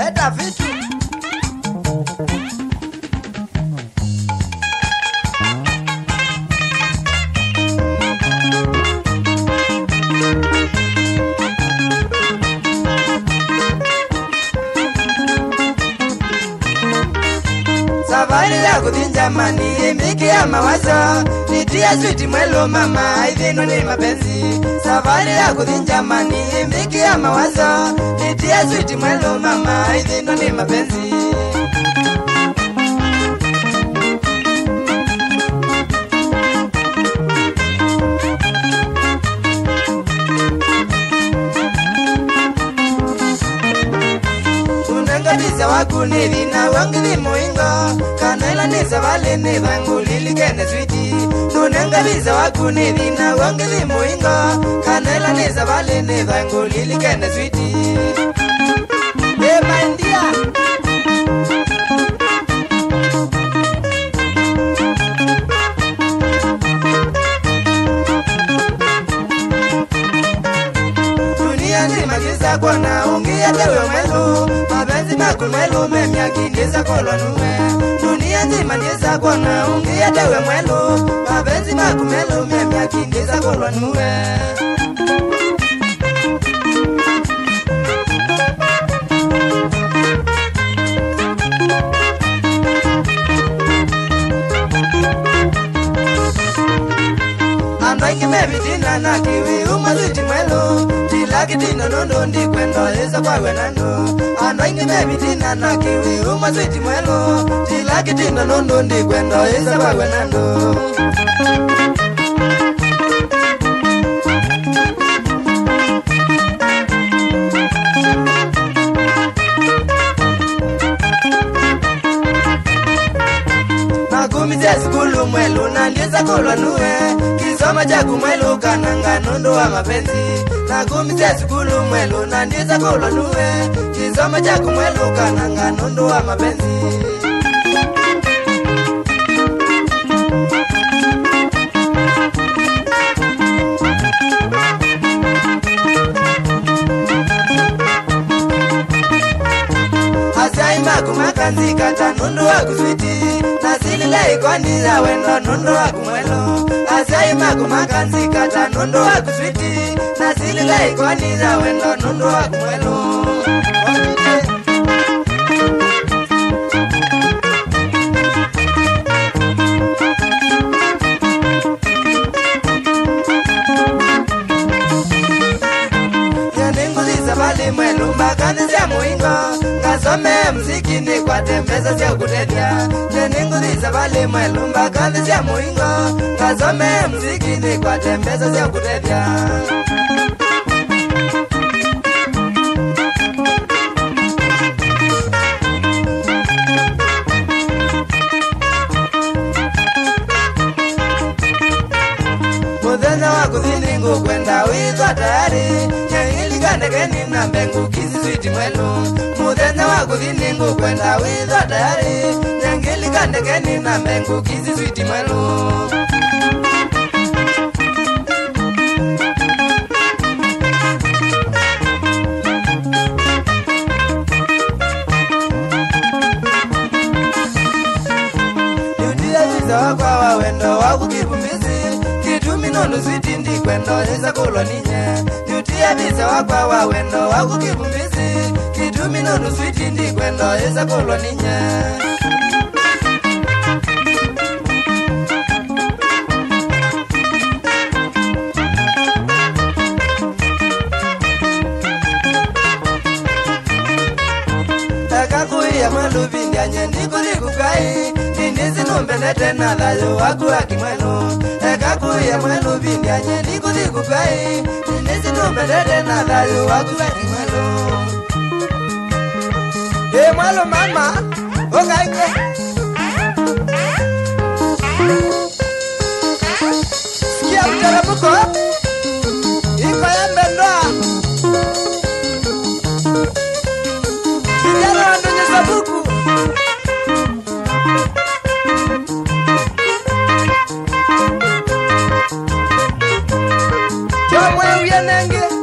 leta vitu. Safari ya kudhinja mani miki ya mawazo nitia switi mwelo mama idhino ni mapenzi. Safari ya kudhinja mani miki ya mawazo nitia switi mwelo mama idhino ni mapenzi. Unangabisa wakuniri na wangiri moingo kanela nisa vale ni vangu lilikene switi. Unangabisa wakuniri na wangiri moingo kanela nisa vale ni vangu lilikene switi. Hey my dear, dunia ni magiza kwa na ungia tewe mwelu mapenzi makumelu memyakindiza kolonuwe. Dunia nzima ndiza kwa na ungia tewe mwelu mapenzi makumelu memyakindiza kolonuwe. Andoingi mebitina na kiwi umaziti mwelu tilakitina nondo ndikwendo eza kwa wenando. Andoingi mebitina na kiwi umaziti mwelu tilakitina nondo ndikwendo eza kwa wenando. Nakumize skulu mwelu nandiza kolonuwe kisoma jagu mwelu kananga nondo wa mapenzi. Nakumize skulu mwelu nandiza kolonuwe kisoma jagu mwelu kananga nondo wa mapenzi. Asaima kumakanzi kata nondo wa kuswiti nasilile ikwani ya wendo nondo wa kumwelo. Asaima kumakanzi kata nondo wa kuswiti nasilile ikwani ya wendo nondo wa kumwelo. Bali mwelu mbakani zya muingo ngasome mziki ni kwa tembeza zya kutetia. Neninguriza bali mwelu mbakani zya muingo ngasome mziki ni kwa tembeza zya kutetia. Mudhenya wako dhiningu kwenda wizwa tayari Nyehilikandekeni na mbengu kisi switi mwelu. Mudhenya wako dhiningu kwenda wizwa tayari Nyehilikandekeni na mbengu kisi switi mwelu. Yudia wiza wakwa wawendo wakukipumisi nondo switi ndikwendo eza koloninye. Yutia visa wakwa wawendo wakukipumisi kitumi nondo switi ndikwendo eza koloninye. Ekakuia mwelu vindyanye ndikuri kukai nindisi numbelete na layo waku akimwelu. Ekakuia mwelu vindyanye ndikuri kukai nindisi numbelete na layo waku akimwelu. Hey mwelu mama okaike sikia mtaramuko iko ya mbendoa kijana wandonyeza buku. Chomwe uyenenge